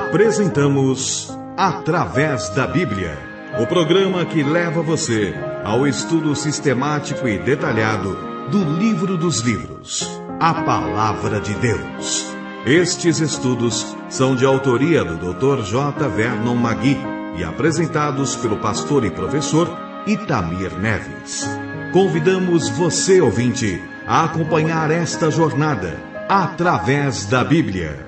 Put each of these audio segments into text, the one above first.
Apresentamos Através da Bíblia, o programa que leva você ao estudo sistemático e detalhado do Livro dos Livros, a Palavra de Deus. Estes estudos são de autoria do Dr. J. Vernon Magui e apresentados pelo pastor e professor Itamir Neves. Convidamos você, ouvinte, a acompanhar esta jornada através da Bíblia.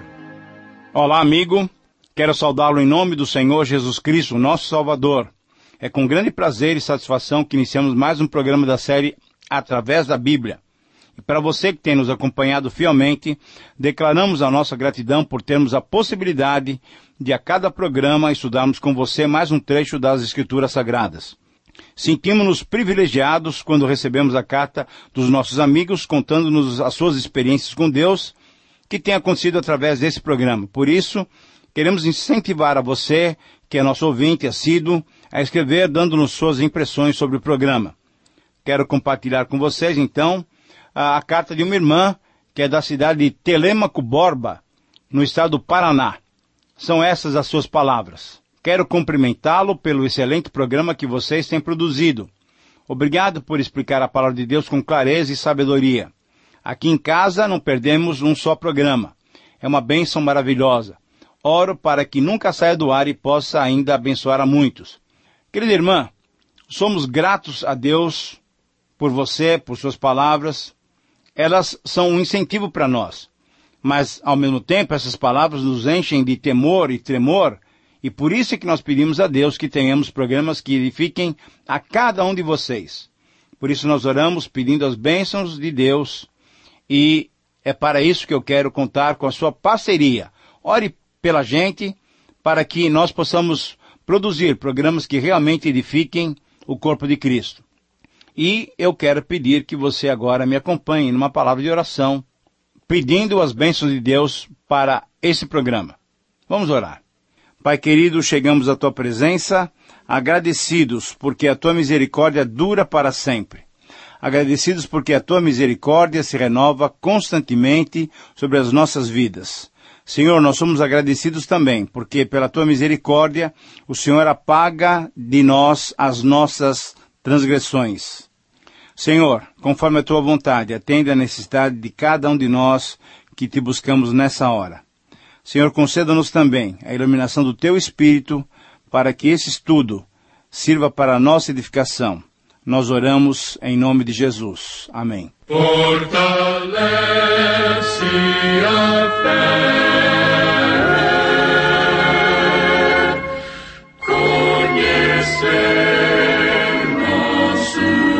Olá, amigo. Quero saudá-lo em nome do Senhor Jesus Cristo, nosso Salvador. É com grande prazer e satisfação que iniciamos mais um programa da série Através da Bíblia. E para você que tem nos acompanhado fielmente, declaramos a nossa gratidão por termos a possibilidade de a cada programa estudarmos com você mais um trecho das Escrituras Sagradas. Sentimos-nos privilegiados quando recebemos a carta dos nossos amigos contando-nos as suas experiências com Deus que tem acontecido através desse programa. Por isso, queremos incentivar a você, que é nosso ouvinte assíduo, a escrever dando-nos suas impressões sobre o programa. Quero compartilhar com vocês, então, a carta de uma irmã que é da cidade de Telêmaco Borba, no estado do Paraná. São essas as suas palavras. Quero cumprimentá-lo pelo excelente programa que vocês têm produzido. Obrigado por explicar a palavra de Deus com clareza e sabedoria. Aqui em casa não perdemos um só programa. É uma bênção maravilhosa. Oro para que nunca saia do ar e possa ainda abençoar a muitos. Querida irmã, somos gratos a Deus por você, por suas palavras. Elas são um incentivo para nós. Mas, ao mesmo tempo, essas palavras nos enchem de temor e tremor. E por isso é que nós pedimos a Deus que tenhamos programas que edifiquem a cada um de vocês. Por isso nós oramos pedindo as bênçãos de Deus. E é para isso que eu quero contar com a sua parceria. Ore pela gente, para que nós possamos produzir programas que realmente edifiquem o corpo de Cristo. E eu quero pedir que você agora me acompanhe numa palavra de oração, pedindo as bênçãos de Deus para esse programa. Vamos orar. Pai querido, chegamos à tua presença, agradecidos porque a tua misericórdia dura para sempre. Agradecidos porque a tua misericórdia se renova constantemente sobre as nossas vidas. Senhor, nós somos agradecidos também, porque pela tua misericórdia, o Senhor apaga de nós as nossas transgressões. Senhor, conforme a tua vontade, atende a necessidade de cada um de nós que te buscamos nessa hora. Senhor, conceda-nos também a iluminação do teu Espírito, para que esse estudo sirva para a nossa edificação. Nós oramos em nome de Jesus. Amém. Fortalece a fé, conhecer nosso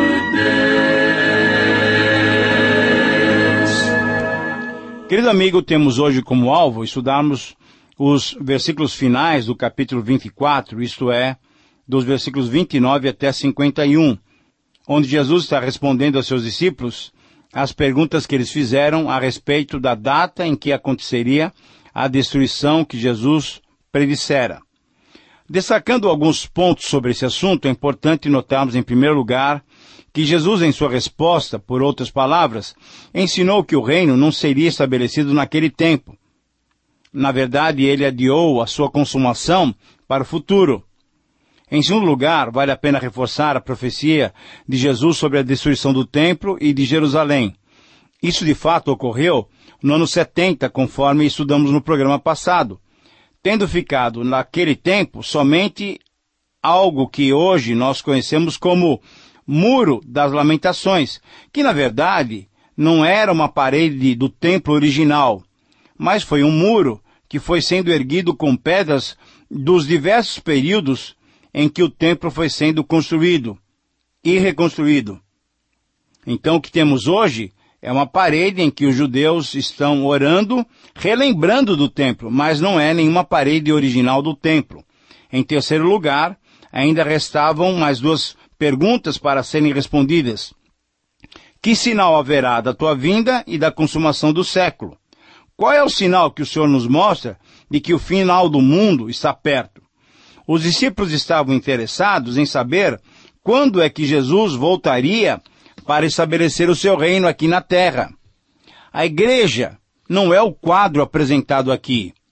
Deus. Querido amigo, temos hoje como alvo estudarmos os versículos finais do capítulo 24, isto é, dos versículos 29 até 51. Onde Jesus está respondendo aos seus discípulos as perguntas que eles fizeram a respeito da data em que aconteceria a destruição que Jesus predissera. Destacando alguns pontos sobre esse assunto, é importante notarmos, em primeiro lugar, que Jesus, em sua resposta, por outras palavras, ensinou que o reino não seria estabelecido naquele tempo. Na verdade, ele adiou a sua consumação para o futuro. Em segundo lugar, vale a pena reforçar a profecia de Jesus sobre a destruição do templo e de Jerusalém. Isso de fato ocorreu no ano 70, conforme estudamos no programa passado, tendo ficado naquele tempo somente algo que hoje nós conhecemos como Muro das Lamentações, que na verdade não era uma parede do templo original, mas foi um muro que foi sendo erguido com pedras dos diversos períodos em que o templo foi sendo construído e reconstruído. Então, o que temos hoje é uma parede em que os judeus estão orando, relembrando do templo, mas não é nenhuma parede original do templo. Em terceiro lugar, ainda restavam mais duas perguntas para serem respondidas. Que sinal haverá da tua vinda e da consumação do século? Qual é o sinal que o Senhor nos mostra de que o final do mundo está perto? Os discípulos estavam interessados em saber quando é que Jesus voltaria para estabelecer o seu reino aqui na terra. A igreja não é o quadro apresentado aqui.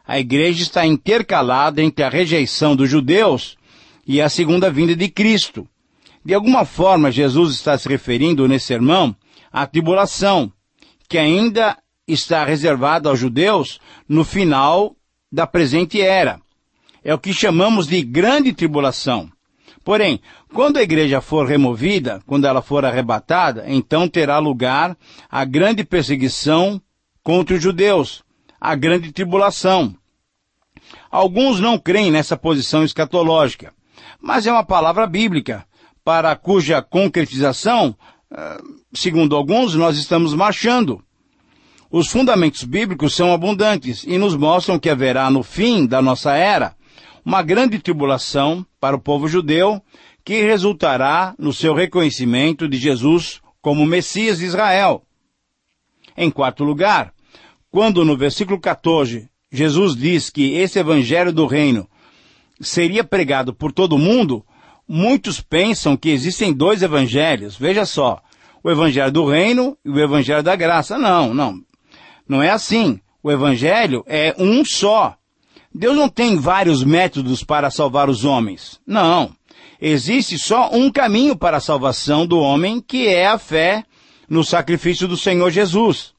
a igreja está intercalada entre a rejeição dos judeus e a segunda vinda de Cristo. De alguma forma, Jesus está se referindo nesse sermão à tribulação, que ainda está reservada aos judeus no final da presente era. É o que chamamos de grande tribulação. Porém, quando a igreja for removida, quando ela for arrebatada, então terá lugar a grande perseguição contra os judeus, a grande tribulação. Alguns não creem nessa posição escatológica, mas é uma palavra bíblica, para cuja concretização, segundo alguns, nós estamos marchando. Os fundamentos bíblicos são abundantes e nos mostram que haverá no fim da nossa era uma grande tribulação para o povo judeu que resultará no seu reconhecimento de Jesus como Messias de Israel. Em quarto lugar, quando no versículo 14 Jesus diz que esse evangelho do reino seria pregado por todo mundo, muitos pensam que existem dois evangelhos. Veja só, o evangelho do reino e o evangelho da graça. Não é assim. O evangelho é um só. Deus não tem vários métodos para salvar os homens. Não. Existe só um caminho para a salvação do homem, que é a fé no sacrifício do Senhor Jesus.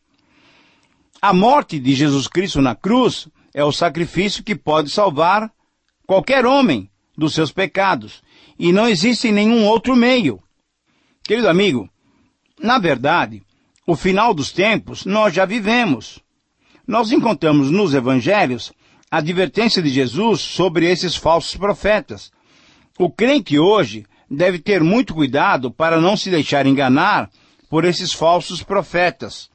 A morte de Jesus Cristo na cruz é o sacrifício que pode salvar qualquer homem dos seus pecados. E não existe nenhum outro meio. Querido amigo, na verdade, o final dos tempos nós já vivemos. Nós encontramos nos evangelhos a advertência de Jesus sobre esses falsos profetas. O crente hoje deve ter muito cuidado para não se deixar enganar por esses falsos profetas.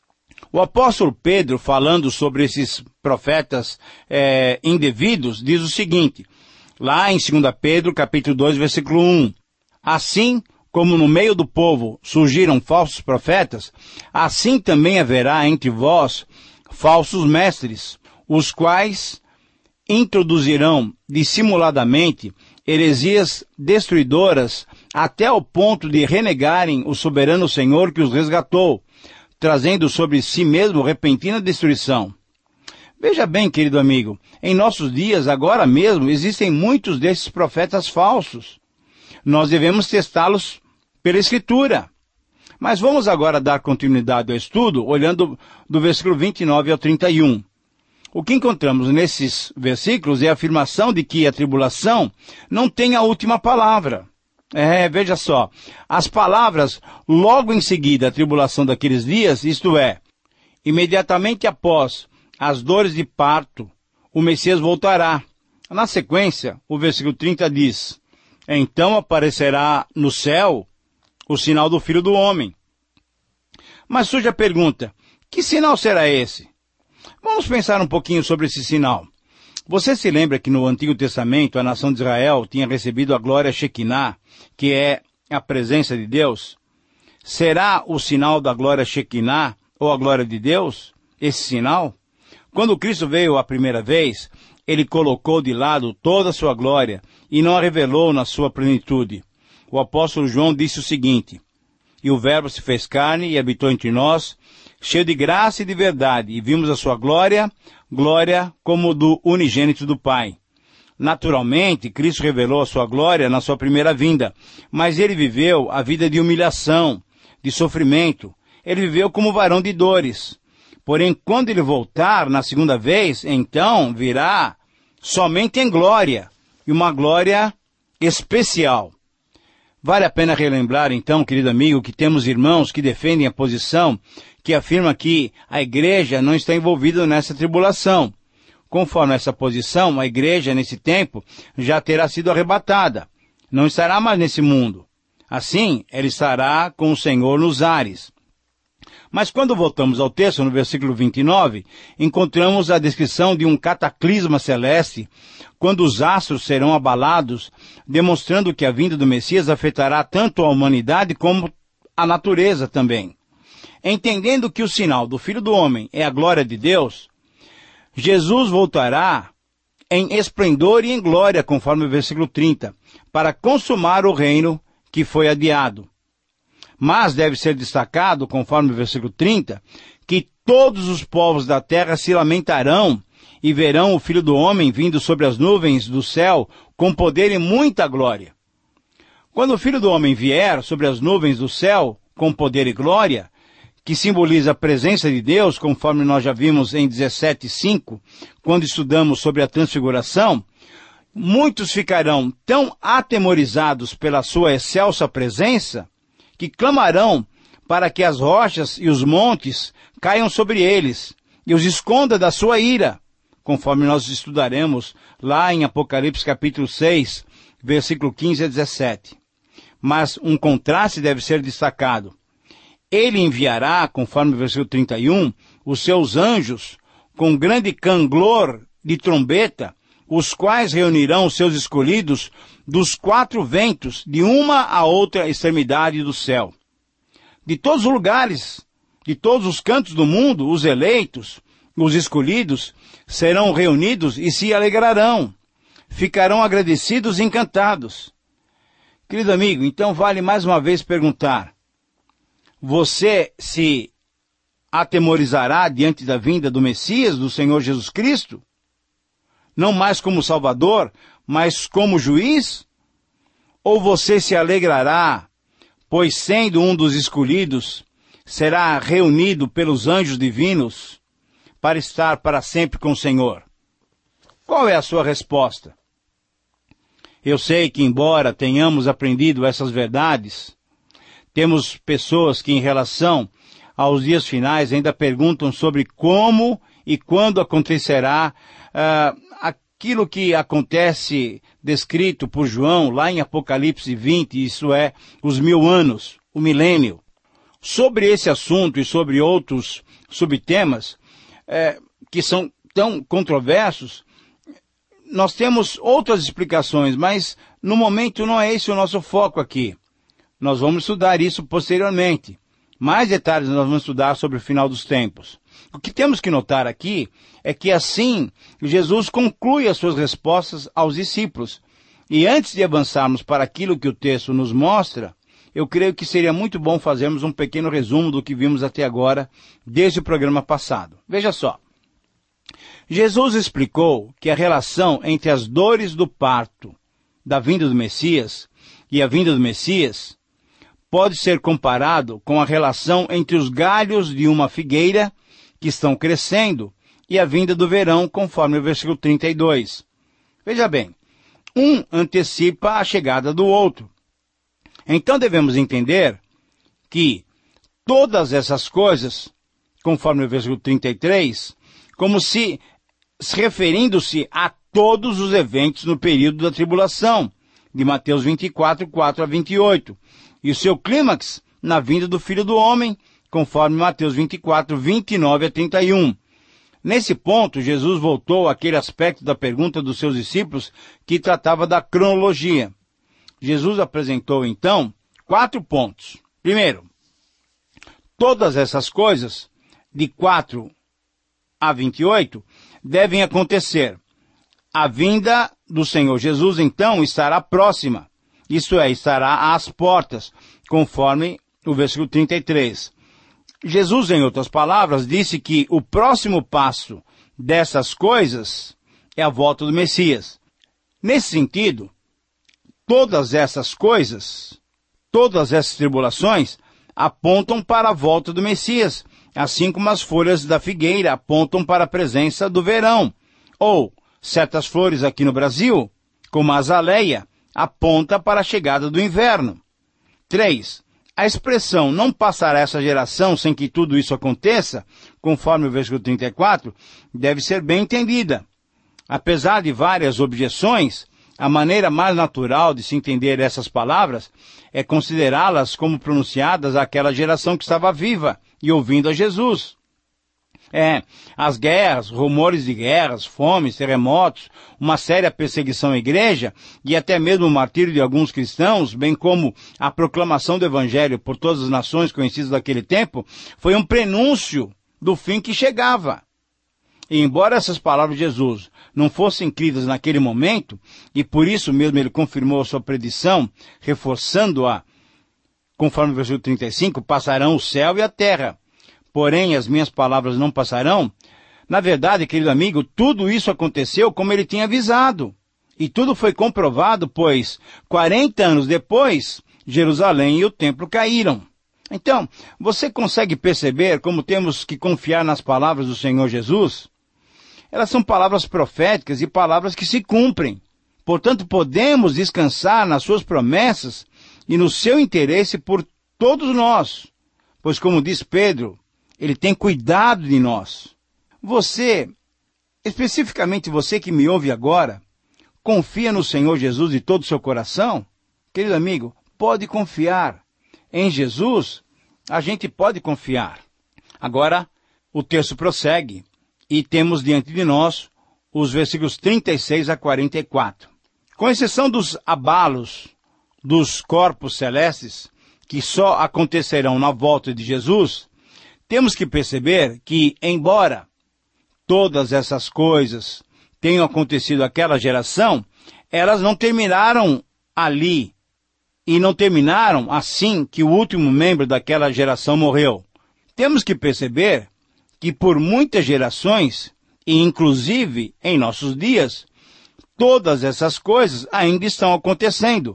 O apóstolo Pedro, falando sobre esses profetas indevidos, diz o seguinte, lá em 2 Pedro, capítulo 2, versículo 1. Assim como no meio do povo surgiram falsos profetas, assim também haverá entre vós falsos mestres, os quais introduzirão dissimuladamente heresias destruidoras até o ponto de renegarem o soberano Senhor que os resgatou, trazendo sobre si mesmo repentina destruição. Veja bem, querido amigo, em nossos dias, agora mesmo, existem muitos desses profetas falsos. Nós devemos testá-los pela Escritura. Mas vamos agora dar continuidade ao estudo, olhando do versículo 29 ao 31. O que encontramos nesses versículos é a afirmação de que a tribulação não tem a última palavra. Veja só, as palavras logo em seguida à tribulação daqueles dias, isto é, imediatamente após as dores de parto, o Messias voltará. Na sequência, o versículo 30 diz, então aparecerá no céu o sinal do Filho do Homem. Mas surge a pergunta, que sinal será esse? Vamos pensar um pouquinho sobre esse sinal. Você se lembra que no Antigo Testamento a nação de Israel tinha recebido a glória Shekinah, que é a presença de Deus? Será o sinal da glória Shekinah ou a glória de Deus, esse sinal? Quando Cristo veio a primeira vez, ele colocou de lado toda a sua glória e não a revelou na sua plenitude. O apóstolo João disse o seguinte, e o Verbo se fez carne e habitou entre nós, cheio de graça e de verdade, e vimos a sua glória, glória como do unigênito do Pai. Naturalmente, Cristo revelou a sua glória na sua primeira vinda, mas ele viveu a vida de humilhação, de sofrimento. Ele viveu como varão de dores. Porém, quando ele voltar na segunda vez, então virá somente em glória, e uma glória especial. Vale a pena relembrar, então, querido amigo, que temos irmãos que defendem a posição que afirma que a igreja não está envolvida nessa tribulação. Conforme essa posição, a igreja, nesse tempo, já terá sido arrebatada. Não estará mais nesse mundo. Assim, ela estará com o Senhor nos ares. Mas quando voltamos ao texto, no versículo 29, encontramos a descrição de um cataclisma celeste, quando os astros serão abalados, demonstrando que a vinda do Messias afetará tanto a humanidade como a natureza também. Entendendo que o sinal do Filho do Homem é a glória de Deus, Jesus voltará em esplendor e em glória, conforme o versículo 30, para consumar o reino que foi adiado. Mas deve ser destacado, conforme o versículo 30, que todos os povos da terra se lamentarão e verão o Filho do Homem vindo sobre as nuvens do céu com poder e muita glória. Quando o Filho do Homem vier sobre as nuvens do céu com poder e glória, que simboliza a presença de Deus, conforme nós já vimos em 17:5, quando estudamos sobre a transfiguração, muitos ficarão tão atemorizados pela sua excelsa presença, que clamarão para que as rochas e os montes caiam sobre eles e os esconda da sua ira, conforme nós estudaremos lá em Apocalipse capítulo 6, versículo 15 a 17. Mas um contraste deve ser destacado. Ele enviará, conforme o versículo 31, os seus anjos com grande canglor de trombeta, os quais reunirão os seus escolhidos dos 4 ventos, de uma a outra extremidade do céu. De todos os lugares, de todos os cantos do mundo, os eleitos, os escolhidos, serão reunidos e se alegrarão. Ficarão agradecidos e encantados. Querido amigo, então vale mais uma vez perguntar: você se atemorizará diante da vinda do Messias, do Senhor Jesus Cristo? Não mais como Salvador, mas como juiz? Ou você se alegrará, pois sendo um dos escolhidos, será reunido pelos anjos divinos para estar para sempre com o Senhor? Qual é a sua resposta? Eu sei que, embora tenhamos aprendido essas verdades, temos pessoas que, em relação aos dias finais, ainda perguntam sobre como e quando acontecerá aquilo que acontece descrito por João lá em Apocalipse 20, isso é, os 1000 anos, o milênio. Sobre esse assunto e sobre outros subtemas que são tão controversos, nós temos outras explicações, mas no momento não é esse o nosso foco aqui. Nós vamos estudar isso posteriormente. Mais detalhes nós vamos estudar sobre o final dos tempos. O que temos que notar aqui é que assim Jesus conclui as suas respostas aos discípulos. E antes de avançarmos para aquilo que o texto nos mostra, eu creio que seria muito bom fazermos um pequeno resumo do que vimos até agora, desde o programa passado. Veja só. Jesus explicou que a relação entre as dores do parto, da vinda do Messias, e a vinda do Messias, pode ser comparado com a relação entre os galhos de uma figueira que estão crescendo e a vinda do verão, conforme o versículo 32. Veja bem, um antecipa a chegada do outro. Então devemos entender que todas essas coisas, conforme o versículo 33, como se referindo-se a todos os eventos no período da tribulação, de Mateus 24, 4 a 28, e o seu clímax na vinda do Filho do Homem, conforme Mateus 24, 29 a 31. Nesse ponto, Jesus voltou àquele aspecto da pergunta dos seus discípulos que tratava da cronologia. Jesus apresentou, então, 4 pontos. Primeiro, todas essas coisas, de 4 a 28, devem acontecer. A vinda do Senhor Jesus, então, estará próxima. Isto é, estará às portas, conforme o versículo 33. Jesus, em outras palavras, disse que o próximo passo dessas coisas é a volta do Messias. Nesse sentido, todas essas coisas, todas essas tribulações, apontam para a volta do Messias, assim como as folhas da figueira apontam para a presença do verão. Ou, certas flores aqui no Brasil, como a azaleia, aponta para a chegada do inverno. 3. A expressão não passará essa geração sem que tudo isso aconteça, conforme o versículo 34, deve ser bem entendida. Apesar de várias objeções, a maneira mais natural de se entender essas palavras é considerá-las como pronunciadas àquela geração que estava viva e ouvindo a Jesus. As guerras, rumores de guerras, fomes, terremotos, uma séria perseguição à igreja e até mesmo o martírio de alguns cristãos, bem como a proclamação do evangelho por todas as nações conhecidas daquele tempo, foi um prenúncio do fim que chegava. E embora essas palavras de Jesus não fossem cridas naquele momento, e por isso mesmo ele confirmou a sua predição, reforçando-a, conforme o versículo 35, passarão o céu e a terra. Porém, as minhas palavras não passarão. Na verdade, querido amigo, tudo isso aconteceu como ele tinha avisado. E tudo foi comprovado, pois 40 anos depois, Jerusalém e o templo caíram. Então, você consegue perceber como temos que confiar nas palavras do Senhor Jesus? Elas são palavras proféticas e palavras que se cumprem. Portanto, podemos descansar nas suas promessas e no seu interesse por todos nós. Pois, como diz Pedro, ele tem cuidado de nós. Você, especificamente você que me ouve agora, confia no Senhor Jesus de todo o seu coração? Querido amigo, pode confiar. Em Jesus, a gente pode confiar. Agora, o texto prossegue e temos diante de nós os versículos 36 a 44. Com exceção dos abalos dos corpos celestes, que só acontecerão na volta de Jesus, temos que perceber que, embora todas essas coisas tenham acontecido àquela geração, elas não terminaram ali. E não terminaram assim que o último membro daquela geração morreu. Temos que perceber que por muitas gerações, e inclusive em nossos dias, todas essas coisas ainda estão acontecendo.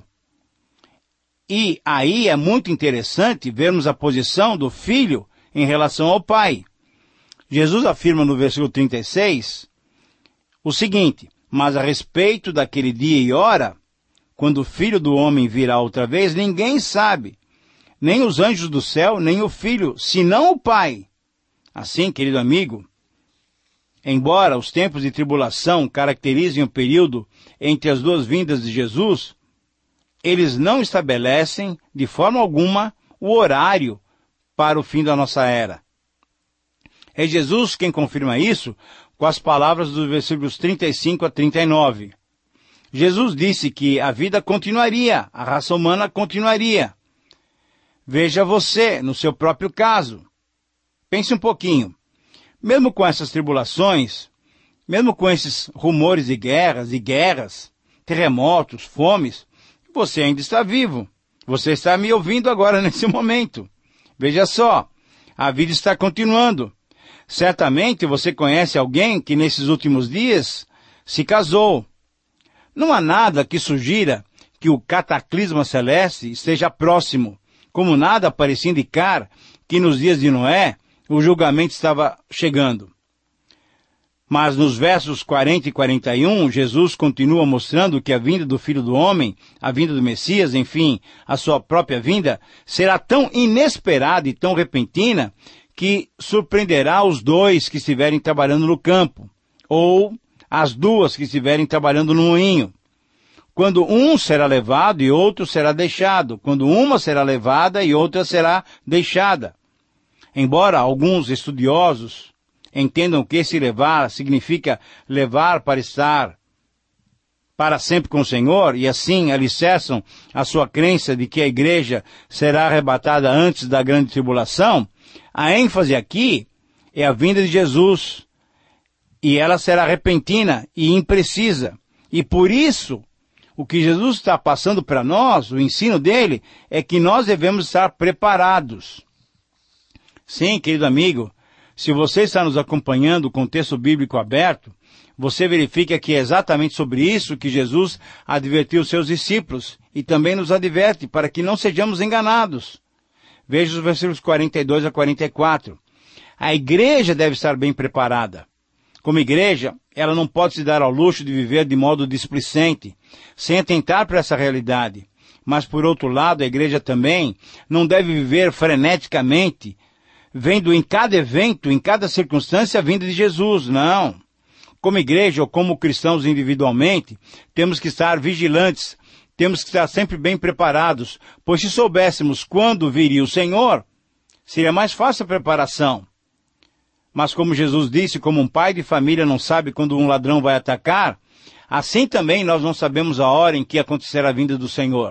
E aí é muito interessante vermos a posição do filho em relação ao pai. Jesus afirma no versículo 36 o seguinte: mas a respeito daquele dia e hora, quando o Filho do Homem virá outra vez, ninguém sabe, nem os anjos do céu, nem o Filho, senão o Pai. Assim, querido amigo, embora os tempos de tribulação caracterizem o período entre as duas vindas de Jesus, eles não estabelecem, de forma alguma, o horário para o fim da nossa era. É Jesus quem confirma isso com as palavras dos versículos 35 a 39. Jesus disse que a vida continuaria, a raça humana continuaria. Veja você, no seu próprio caso. Pense um pouquinho. Mesmo com essas tribulações, mesmo com esses rumores de guerras, terremotos, fomes, você ainda está vivo. Você está me ouvindo agora nesse momento. Veja só, a vida está continuando. Certamente você conhece alguém que nesses últimos dias se casou. Não há nada que sugira que o cataclisma celeste esteja próximo, como nada parecia indicar que nos dias de Noé o julgamento estava chegando. Mas nos versos 40 e 41, Jesus continua mostrando que a vinda do Filho do Homem, a vinda do Messias, enfim, a sua própria vinda, será tão inesperada e tão repentina que surpreenderá os dois que estiverem trabalhando no campo, ou as duas que estiverem trabalhando no moinho. Quando um será levado e outro será deixado. Quando uma será levada e outra será deixada. Embora alguns estudiosos entendam que esse levar significa levar para estar para sempre com o Senhor, e assim alicerçam a sua crença de que a igreja será arrebatada antes da grande tribulação, a ênfase aqui é a vinda de Jesus. E ela será repentina e imprecisa. E por isso, o que Jesus está passando para nós, o ensino dele, é que nós devemos estar preparados. Sim, querido amigo, se você está nos acompanhando com o texto bíblico aberto, você verifica que é exatamente sobre isso que Jesus advertiu os seus discípulos e também nos adverte para que não sejamos enganados. Veja os versículos 42 a 44. A igreja deve estar bem preparada. Como igreja, ela não pode se dar ao luxo de viver de modo displicente, sem atentar para essa realidade. Mas, por outro lado, a igreja também não deve viver freneticamente, vendo em cada evento, em cada circunstância, a vinda de Jesus. Não. Como igreja ou como cristãos individualmente, temos que estar vigilantes, temos que estar sempre bem preparados, pois se soubéssemos quando viria o Senhor, seria mais fácil a preparação. Mas como Jesus disse, como um pai de família não sabe quando um ladrão vai atacar, assim também nós não sabemos a hora em que acontecerá a vinda do Senhor.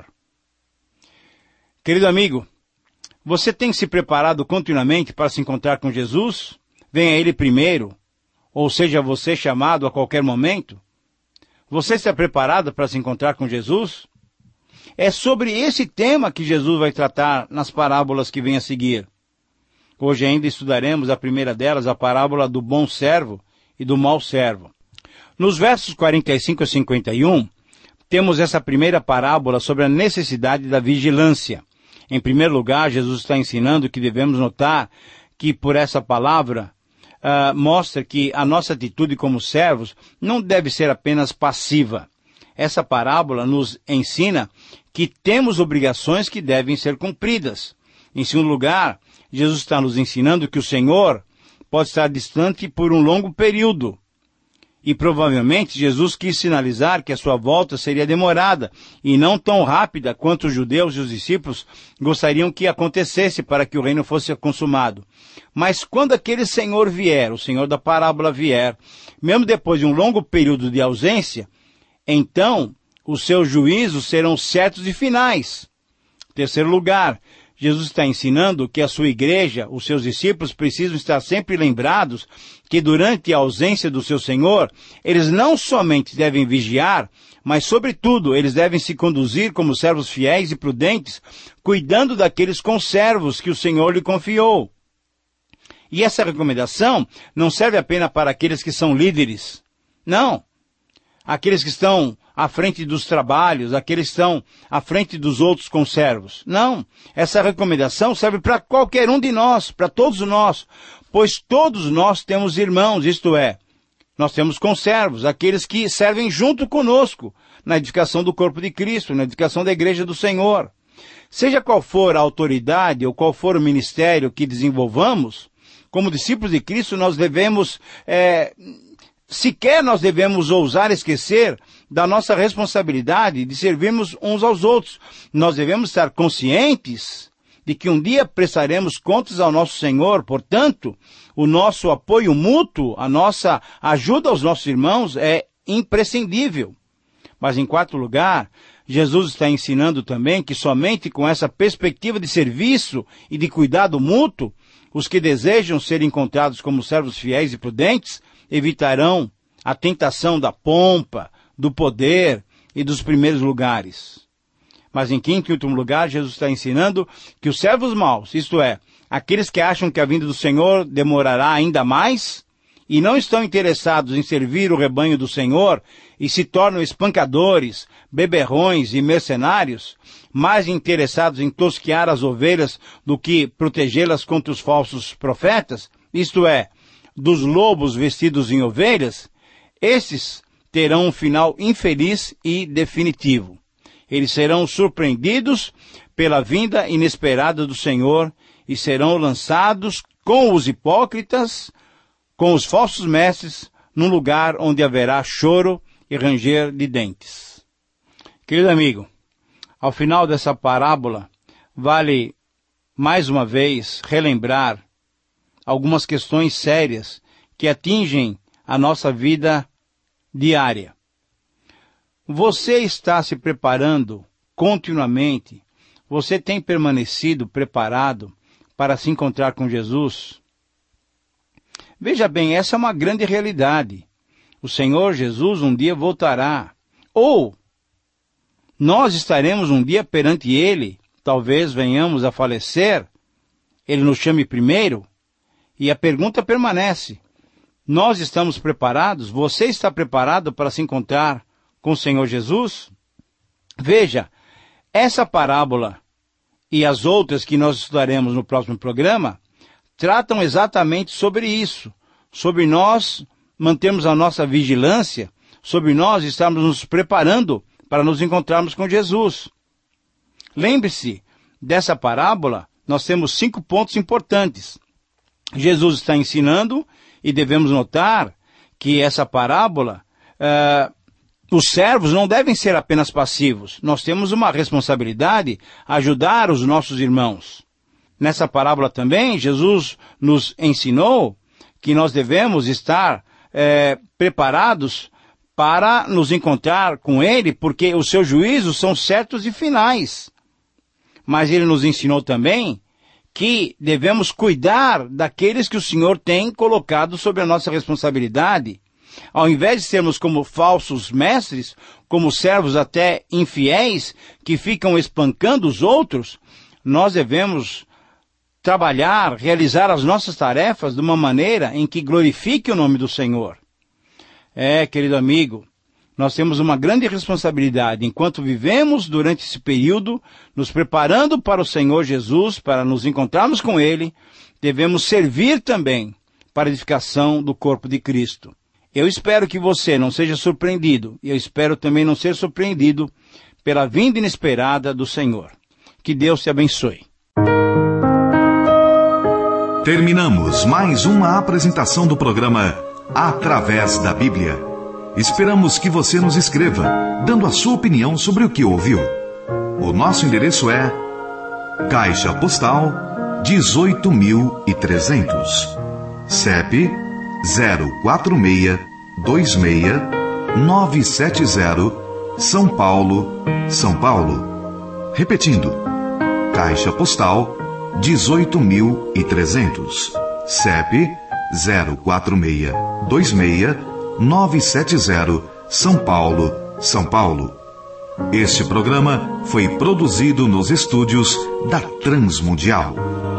Querido amigo, você tem se preparado continuamente para se encontrar com Jesus? Venha Ele primeiro, ou seja, você chamado a qualquer momento? Você está preparado para se encontrar com Jesus? É sobre esse tema que Jesus vai tratar nas parábolas que vêm a seguir. Hoje ainda estudaremos a primeira delas, a parábola do bom servo, e do mau servo. Nos versos 45 a 51, temos essa primeira parábola sobre a necessidade da vigilância. Em primeiro lugar, Jesus está ensinando que devemos notar que por essa palavra mostra que a nossa atitude como servos não deve ser apenas passiva. Essa parábola nos ensina que temos obrigações que devem ser cumpridas. Em segundo lugar, Jesus está nos ensinando que o Senhor pode estar distante por um longo período. E provavelmente Jesus quis sinalizar que a sua volta seria demorada e não tão rápida quanto os judeus e os discípulos gostariam que acontecesse para que o reino fosse consumado. Mas quando aquele Senhor vier, o Senhor da parábola vier, mesmo depois de um longo período de ausência, então os seus juízos serão certos e finais. Em terceiro lugar, Jesus está ensinando que a sua igreja, os seus discípulos, precisam estar sempre lembrados que durante a ausência do seu Senhor, eles não somente devem vigiar, mas, sobretudo, eles devem se conduzir como servos fiéis e prudentes, cuidando daqueles conservos que o Senhor lhe confiou. E essa recomendação não serve apenas para aqueles que são líderes. Não. Aqueles que estão à frente dos trabalhos, aqueles que estão à frente dos outros conservos. Não, essa recomendação serve para qualquer um de nós, para todos nós, pois todos nós temos irmãos, isto é, nós temos conservos, aqueles que servem junto conosco na edificação do corpo de Cristo, na edificação da igreja do Senhor. Seja qual for a autoridade ou qual for o ministério que desenvolvamos, como discípulos de Cristo nós devemos... Sequer nós devemos ousar esquecer da nossa responsabilidade de servirmos uns aos outros. Nós devemos estar conscientes de que um dia prestaremos contas ao nosso Senhor. Portanto, o nosso apoio mútuo, a nossa ajuda aos nossos irmãos é imprescindível. Mas, em quarto lugar, Jesus está ensinando também que somente com essa perspectiva de serviço e de cuidado mútuo, os que desejam ser encontrados como servos fiéis e prudentes evitarão a tentação da pompa, do poder e dos primeiros lugares. Mas em quinto e último lugar, Jesus está ensinando que os servos maus, isto é, aqueles que acham que a vinda do Senhor demorará ainda mais e não estão interessados em servir o rebanho do Senhor e se tornam espancadores, beberrões e mercenários, mais interessados em tosquear as ovelhas do que protegê-las contra os falsos profetas, isto é, dos lobos vestidos em ovelhas, esses terão um final infeliz e definitivo. Eles serão surpreendidos pela vinda inesperada do Senhor e serão lançados com os hipócritas, com os falsos mestres, num lugar onde haverá choro e ranger de dentes. Querido amigo, ao final dessa parábola, vale mais uma vez relembrar algumas questões sérias que atingem a nossa vida diária. Você está se preparando continuamente? Você tem permanecido preparado para se encontrar com Jesus? Veja bem, essa é uma grande realidade. O Senhor Jesus um dia voltará. Ou nós estaremos um dia perante Ele, talvez venhamos a falecer, Ele nos chame primeiro. E a pergunta permanece, nós estamos preparados? Você está preparado para se encontrar com o Senhor Jesus? Veja, essa parábola e as outras que nós estudaremos no próximo programa, tratam exatamente sobre isso, sobre nós mantermos a nossa vigilância, sobre nós estarmos nos preparando para nos encontrarmos com Jesus. Lembre-se, dessa parábola, nós temos 5 pontos importantes. Jesus está ensinando, e devemos notar que essa parábola, os servos não devem ser apenas passivos. Nós temos uma responsabilidade ajudar os nossos irmãos. Nessa parábola também, Jesus nos ensinou que nós devemos estar preparados para nos encontrar com Ele, porque os seus juízos são certos e finais. Mas Ele nos ensinou também que devemos cuidar daqueles que o Senhor tem colocado sob a nossa responsabilidade. Ao invés de sermos como falsos mestres, como servos até infiéis, que ficam espancando os outros, nós devemos trabalhar, realizar as nossas tarefas de uma maneira em que glorifique o nome do Senhor. Querido amigo, nós temos uma grande responsabilidade enquanto vivemos durante esse período, nos preparando para o Senhor Jesus, para nos encontrarmos com Ele, devemos servir também para a edificação do corpo de Cristo. Eu espero que você não seja surpreendido, e eu espero também não ser surpreendido pela vinda inesperada do Senhor. Que Deus te abençoe. Terminamos mais uma apresentação do programa Através da Bíblia. Esperamos que você nos escreva, dando a sua opinião sobre o que ouviu. O nosso endereço é Caixa Postal 18.300, CEP 04626-970, São Paulo, São Paulo. Repetindo, Caixa Postal 18.300, CEP 04626-970, São Paulo, São Paulo. Este programa foi produzido nos estúdios da Transmundial.